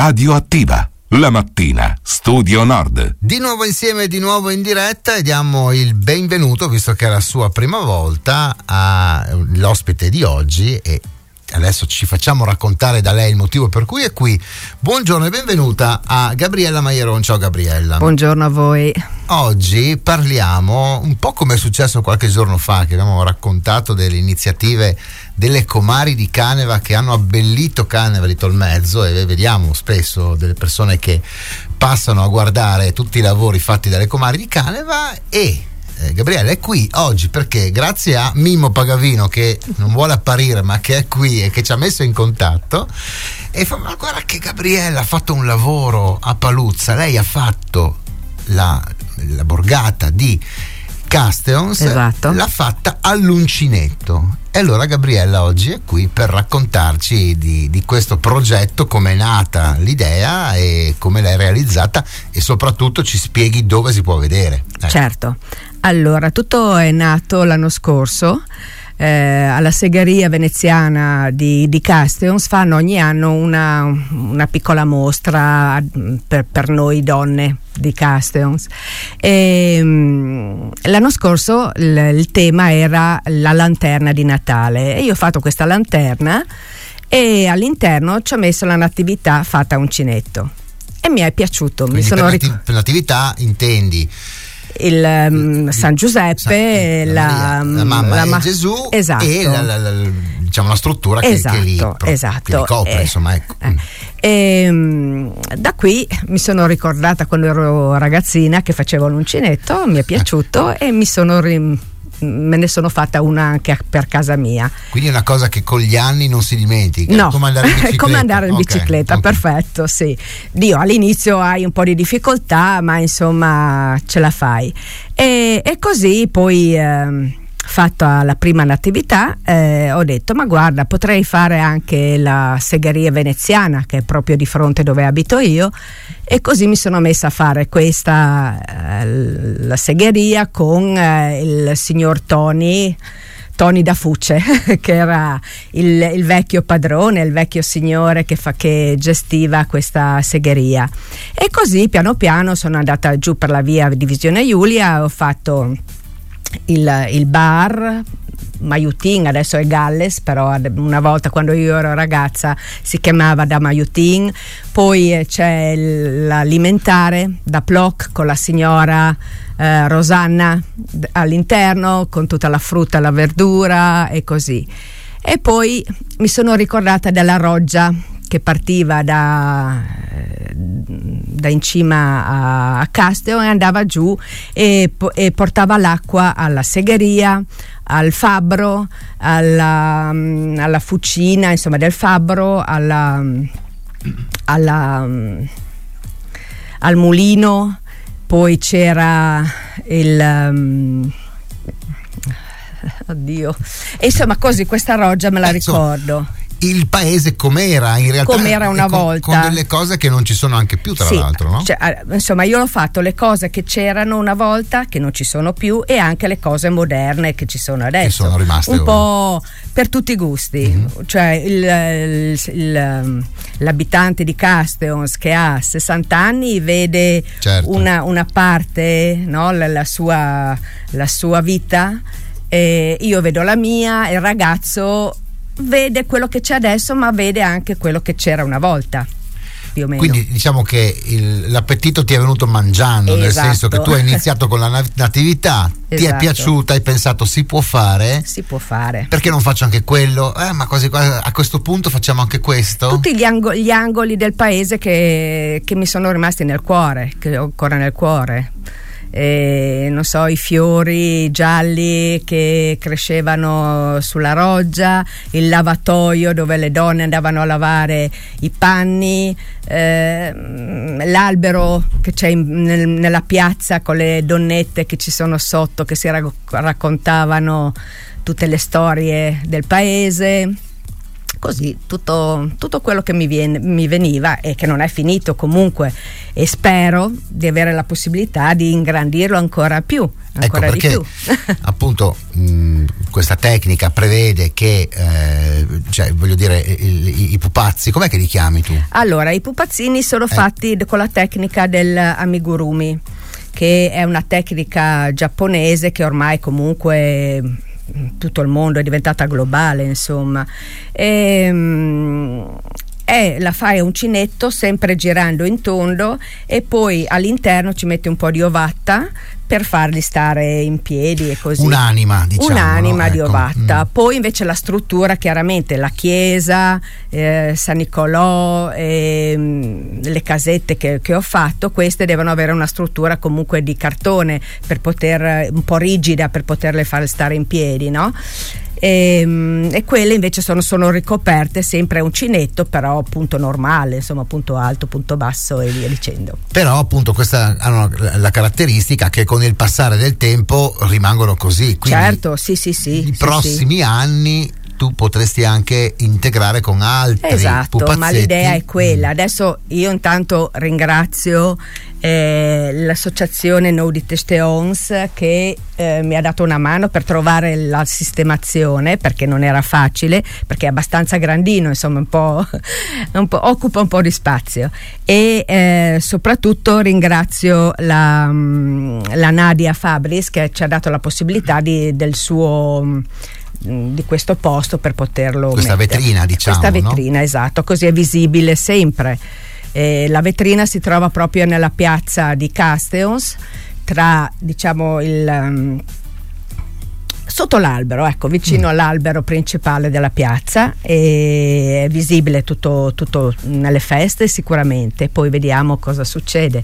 Radioattiva. La mattina, Studio Nord. Di nuovo insieme, di nuovo in diretta, e diamo il benvenuto, visto che è la sua prima volta, all'ospite di oggi, e adesso ci facciamo raccontare da lei il motivo per cui è qui. Buongiorno e benvenuta a Gabriella Maieron. Ciao Gabriella. Buongiorno a voi. Oggi parliamo un po' come è successo qualche giorno fa, che abbiamo raccontato delle iniziative delle comari di Caneva che hanno abbellito Caneva di Tolmezzo, e vediamo spesso delle persone che passano a guardare tutti i lavori fatti dalle comari di Caneva. E Gabriella è qui oggi perché grazie a Mimmo Pagavino, che non vuole apparire ma che è qui e che ci ha messo in contatto, e fa: ma guarda che Gabriella ha fatto un lavoro a Paluzza, lei ha fatto la borgata di Casteons, esatto. L'ha fatta all'uncinetto. E allora Gabriella oggi è qui per raccontarci di questo progetto, come è nata l'idea e come l'hai realizzata, e soprattutto ci spieghi dove si può vedere. Certo, allora tutto è nato l'anno scorso. Alla segheria veneziana di Casteons fanno ogni anno una piccola mostra per noi donne di Casteons, e l'anno scorso il tema era la lanterna di Natale, e io ho fatto questa lanterna e all'interno ci ho messo la natività fatta a uncinetto e mi è piaciuto. Quindi per natività intendi il San Giuseppe, la mamma e Gesù, esatto. E diciamo la struttura che li copre, insomma, ecco. Da qui mi sono ricordata quando ero ragazzina che facevo l'uncinetto, mi è piaciuto e me ne sono fatta una anche per casa mia. Quindi è una cosa che con gli anni non si dimentica. No, come andare in bicicletta. Come andare in bicicletta, okay. Perfetto, sì. All'inizio hai un po' di difficoltà, ma insomma ce la fai. E così poi fatta la prima natività, ho detto: ma guarda, potrei fare anche la segheria veneziana, che è proprio di fronte dove abito io, e così mi sono messa a fare questa la segheria con il signor Tony da Fuce, che era il vecchio padrone, il vecchio signore che gestiva questa segheria. E così piano piano sono andata giù per la via Divisione Giulia, ho fatto il bar Maiutin, adesso è Galles, però una volta quando io ero ragazza si chiamava da Maiutin. Poi c'è l'alimentare da Ploc con la signora Rosanna all'interno, con tutta la frutta e la verdura e così. E poi mi sono ricordata della roggia che partiva da in cima a Casteo e andava giù e portava l'acqua alla segheria, al fabbro, alla fucina, insomma, del fabbro, al mulino. Poi c'era oddio, e insomma così questa roggia me la ricordo. Il paese com'era in realtà, com'era una volta, con delle cose che non ci sono anche più, tra l'altro, no? Cioè, insomma, io l'ho fatto le cose che c'erano una volta che non ci sono più, e anche le cose moderne che ci sono adesso, che sono rimaste un po' per tutti i gusti. Mm-hmm. Cioè l'abitante di Casteons che ha 60 anni vede, certo, una parte, no, la sua vita, e io vedo la mia, il ragazzo vede quello che c'è adesso, ma vede anche quello che c'era una volta, più o meno. Quindi diciamo che l'appetito ti è venuto mangiando, esatto, nel senso che tu hai iniziato con la natività, esatto, ti è piaciuta, hai pensato si può fare, perché non faccio anche quello, ma quasi a questo punto facciamo anche questo. Tutti gli angoli del paese che mi sono rimasti nel cuore, che ho ancora nel cuore. Non so, i fiori gialli che crescevano sulla roggia, il lavatoio dove le donne andavano a lavare i panni, l'albero che c'è nella piazza con le donnette che ci sono sotto, che si raccontavano tutte le storie del paese. Così tutto quello che mi veniva, e che non è finito comunque. e spero di avere la possibilità di ingrandirlo ancora più. Ancora ecco perché di più. appunto questa tecnica prevede che cioè, voglio dire, i pupazzi, com'è che li chiami tu? Allora, i pupazzini sono fatti con la tecnica del amigurumi, che è una tecnica giapponese che ormai comunque tutto il mondo è diventata globale, insomma. La fai a uncinetto sempre girando in tondo e poi all'interno ci metti un po' di ovatta per farli stare in piedi e così. Un'anima, diciamo. Un'anima, no? Di Ecco. ovatta. Poi invece la struttura, chiaramente la chiesa, San Nicolò, le casette che ho fatto, queste devono avere una struttura comunque di cartone per poter, un po' rigida, per poterle fare stare in piedi, no? E quelle invece sono ricoperte sempre a uncinetto, però punto normale, insomma punto alto, punto basso e via dicendo. Però appunto questa hanno la caratteristica che con il passare del tempo rimangono così, quindi certo, sì. i prossimi anni tu potresti anche integrare con altri pupazzetti. Ma l'idea è quella. Adesso io intanto ringrazio l'associazione No di Testeons che mi ha dato una mano per trovare la sistemazione, perché non era facile, perché è abbastanza grandino, insomma un po' occupa un po' di spazio, e soprattutto ringrazio la Nadia Fabris che ci ha dato la possibilità di questo posto per poterlo questa mettere. Vetrina, diciamo, questa vetrina, no? Esatto, così è visibile sempre. La vetrina si trova proprio nella piazza di Casteons, tra, diciamo, sotto l'albero, ecco, vicino all'albero principale della piazza, e è visibile tutto nelle feste sicuramente. Poi vediamo cosa succede.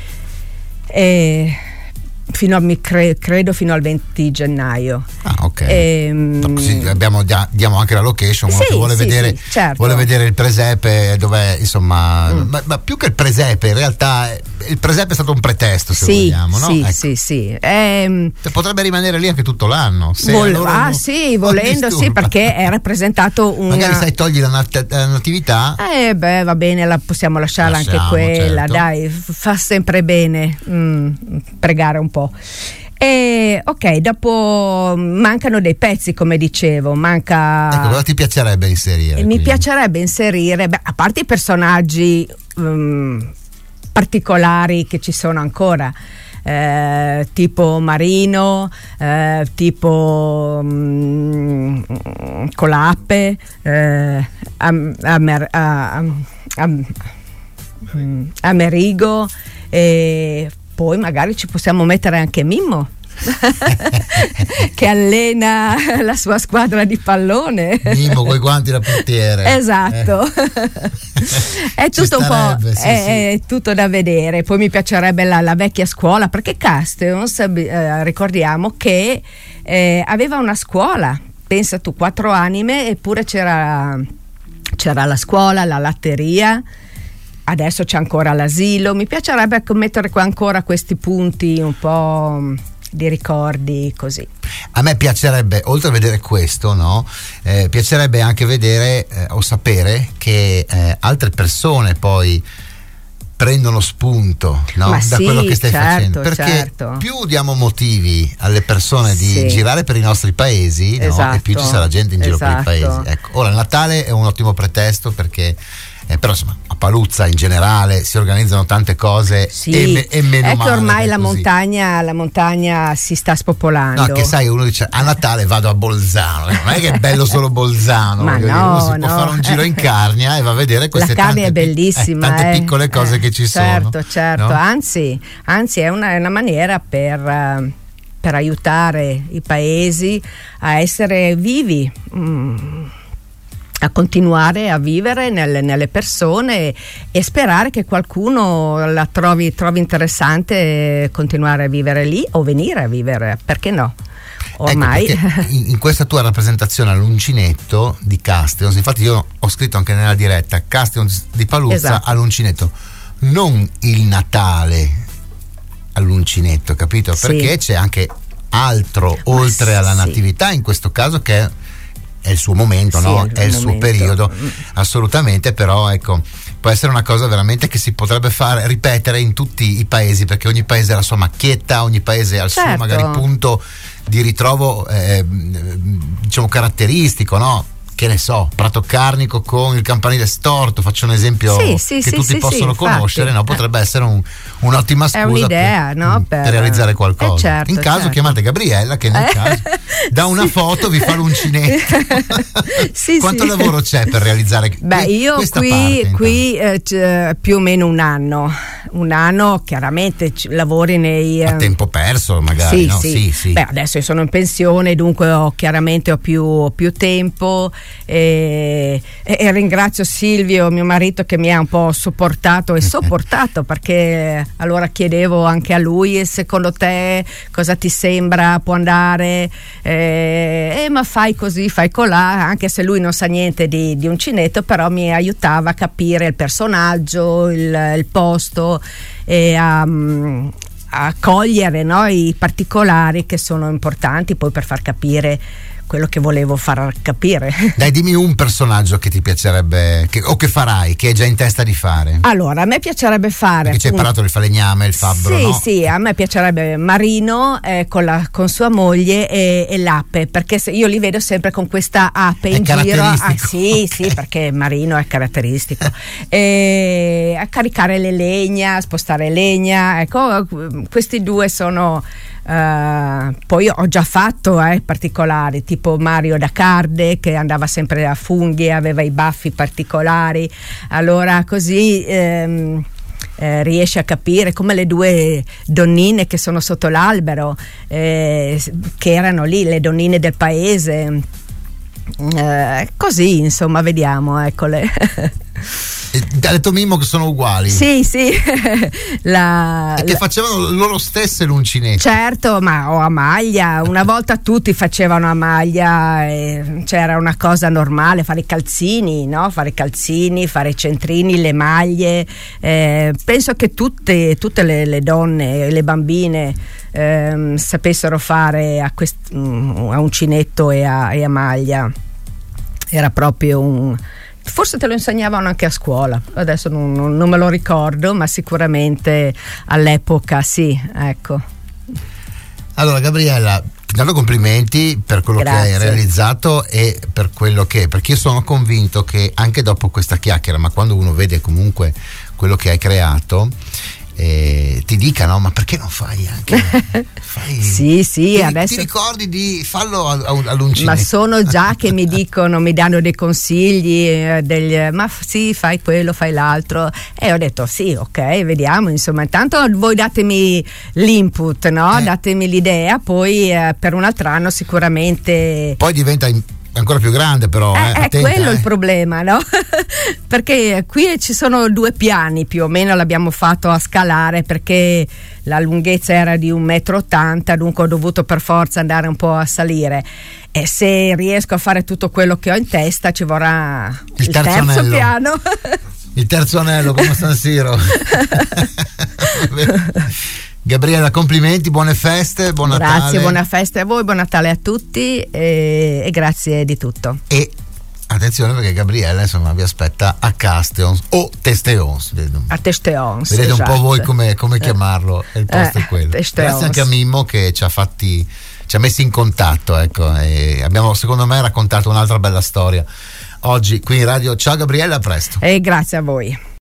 Credo fino al 20 gennaio. Ok. Così diamo anche la location, uno che vuole vedere, certo. Vuole vedere il presepe, dov'è, insomma, ma più che il presepe, in realtà il presepe è stato un pretesto, se vogliamo, no? Sì, ecco. sì. Potrebbe rimanere lì anche tutto l'anno. Volendo, sì, perché è rappresentato magari sai, togli la natività. Va bene, la possiamo lasciarla anche quella, certo. Dai, fa sempre bene pregare un po'. Ok, dopo mancano dei pezzi, come dicevo, Ecco, cosa ti piacerebbe inserire? Mi piacerebbe inserire, a parte i personaggi particolari che ci sono ancora, tipo Marino, tipo Colappe, Amerigo, e poi magari ci possiamo mettere anche Mimmo che allena la sua squadra di pallone. Mimmo coi guanti da portiere. Esatto. È tutto un po', è tutto da vedere. Poi mi piacerebbe la vecchia scuola, perché Casteons, ricordiamo che aveva una scuola, pensa tu, 4 anime, eppure c'era la scuola, la latteria. Adesso c'è ancora l'asilo. Mi piacerebbe mettere qua ancora questi punti un po' di ricordi, così. A me piacerebbe, oltre a vedere questo, no? Piacerebbe anche vedere o sapere che altre persone poi prendono spunto, no? Da quello che stai facendo, perché più diamo motivi alle persone di girare per i nostri paesi, no? E più ci sarà gente in giro per i paesi. Ecco. Ora il Natale è un ottimo pretesto, perché però insomma a Paluzza in generale si organizzano tante cose, e meno male. Ormai la montagna si sta spopolando. No, che sai, uno dice a Natale vado a Bolzano, non è che è bello solo Bolzano, ma uno si può fare un giro in Carnia e va a vedere queste Carnia è bellissima, tante piccole cose che ci sono. Certo, no? Anzi è una maniera per aiutare i paesi a essere vivi, a continuare a vivere nelle persone, e sperare che qualcuno la trovi interessante continuare a vivere lì o venire a vivere, perché no? Ormai ecco, in questa tua rappresentazione all'uncinetto di Casteons, infatti io ho scritto anche nella diretta Casteons di Paluzza all'uncinetto, non il Natale all'uncinetto, capito? Perché c'è anche altro oltre alla natività, in questo caso, che è il suo momento, no? È il suo periodo, assolutamente. Però ecco, può essere una cosa veramente che si potrebbe fare, ripetere in tutti i paesi, perché ogni paese ha la sua macchietta, ogni paese ha il suo magari punto di ritrovo diciamo caratteristico, no? Che ne so, Prato Carnico con il campanile storto, faccio un esempio che tutti possono conoscere, no? Potrebbe essere un'ottima scusa, è un'idea, per realizzare qualcosa. Certo, in caso chiamate Gabriella, che nel caso da una foto vi fa l'uncinetto. Quanto lavoro c'è per realizzare io questa qui più o meno un anno chiaramente lavori nei a tempo perso magari, no? Sì. Adesso io sono in pensione, dunque ho più tempo. E ringrazio Silvio, mio marito, che mi ha un po' sopportato perché allora chiedevo anche a lui: secondo te cosa ti sembra, può andare, ma fai così, fai colà, anche se lui non sa niente di uncinetto, però mi aiutava a capire il personaggio, il posto, e a cogliere, no, i particolari che sono importanti poi per far capire quello che volevo far capire. Dai, dimmi un personaggio che ti piacerebbe o che farai, che hai già in testa di fare. Allora, a me piacerebbe fare, perché ci hai parlato del falegname, il fabbro, no? Sì, a me piacerebbe Marino con sua moglie e l'ape, perché io li vedo sempre con questa ape in giro. Sì, perché Marino è caratteristico. A caricare le legna, a spostare legna, ecco, questi due sono. Poi ho già fatto particolari, tipo Mario da Carde, che andava sempre a funghi, aveva i baffi particolari, allora così riesce a capire come le due donnine che sono sotto l'albero, che erano lì le donnine del paese, così insomma, vediamo, eccole. Ha detto Mimmo che sono uguali. Sì. E che facevano loro stesse l'uncinetto. Certo, ma o a maglia. Una volta tutti facevano a maglia, c'era una cosa normale, fare i calzini, no? Fare i centrini, le maglie. Penso che tutte le donne, le bambine sapessero fare a uncinetto e a maglia. Era proprio forse te lo insegnavano anche a scuola, adesso non me lo ricordo, ma sicuramente all'epoca sì, ecco. Allora Gabriella, intanto complimenti per quello che hai realizzato e per quello perché io sono convinto che anche dopo questa chiacchiera, ma quando uno vede comunque quello che hai creato, ti dica, no, ma perché non fai anche sì, adesso ti ricordi di farlo all'uncinetto? Ma sono già che mi danno dei consigli, ma sì, fai quello, fai l'altro, e ho detto sì, ok, vediamo, insomma, intanto voi datemi l'input, no? Datemi l'idea, poi per un altro anno sicuramente poi diventa ancora più grande, però è quello il problema, no? Perché qui ci sono 2 piani più o meno, l'abbiamo fatto a scalare perché la lunghezza era di 1,80 m, dunque ho dovuto per forza andare un po' a salire, e se riesco a fare tutto quello che ho in testa ci vorrà il terzo piano. Il terzo anello come San Siro. Gabriella, complimenti, buone feste, buon Natale. Grazie, buona festa a voi, buon Natale a tutti e grazie di tutto. E attenzione, perché Gabriella insomma vi aspetta a Casteons o Testeons. A Testeons. Vedete un po' voi come chiamarlo, il posto è quello. Testeons. Grazie anche a Mimmo che ci ha messi in contatto, ecco, e abbiamo secondo me raccontato un'altra bella storia oggi qui in radio. Ciao Gabriella, a presto. E grazie a voi.